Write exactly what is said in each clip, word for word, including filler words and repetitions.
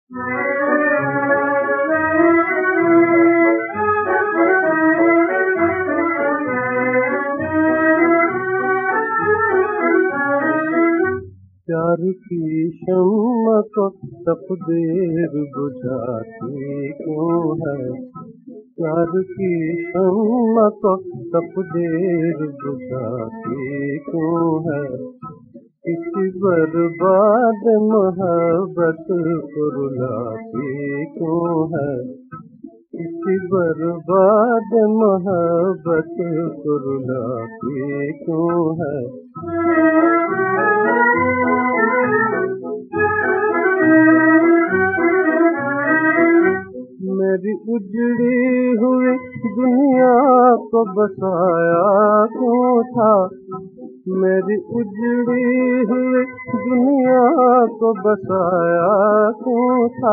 प्यार की शम्मा को तकदीर बुझाती क्यों है? प्यार की शम्मा को तकदीर बुझाती क्यों है? किसी बर्बाद मोहब्बत को रुलाती क्यों है? किसी बर्बाद मोहब्बत को रुलाती क्यों है? मेरी उजड़ी हुई दुनिया को बसाया क्यों था? मेरी उजड़ी हुई दुनिया को बसाया क्यों था?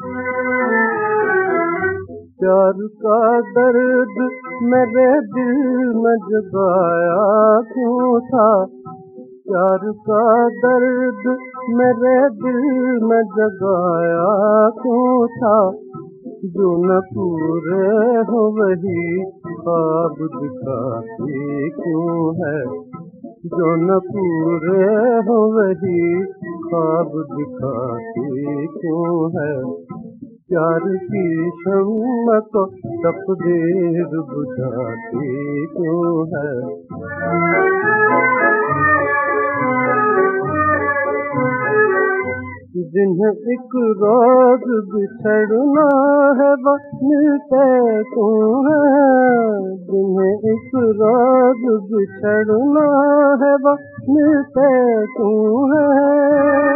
प्यार का दर्द मेरे दिल में जगाया क्यों था? प्यार का दर्द मेरे दिल में जगाया क्यों था? जो न पूरे हो वही ख्वाब दिखाती क्यों है? जो न पूरे हो वही ख्वाब दिखाती क्यों है? प्यार की शम्मा को तकदीर बुझाती क्यों है? जिन्हें एक रोज बिछड़ना है वो मिलते क्यों है? जिन्हें एक रोज बिछड़ना है वो मिलते क्यों है?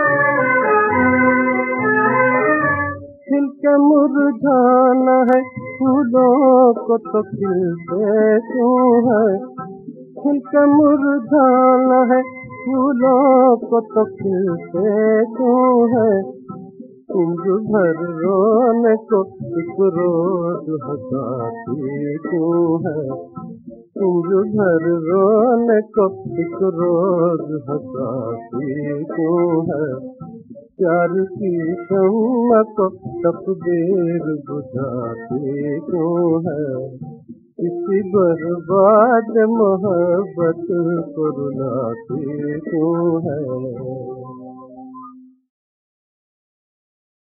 खिलके मुरझाना है फूलों को तो खिलते क्यों है? खिलके मुरझाना है फूलों को तो खिलते क्यों है? उम्र भर रोने को एक रोज हंसाती क्यों है? उम्र भर रोने को एक रोज हंसाती क्यों है? प्यार की शम्मा को तकदीर बुझाती क्यों है? किसी बर्बाद मोहब्बत को रुलाती क्यों है?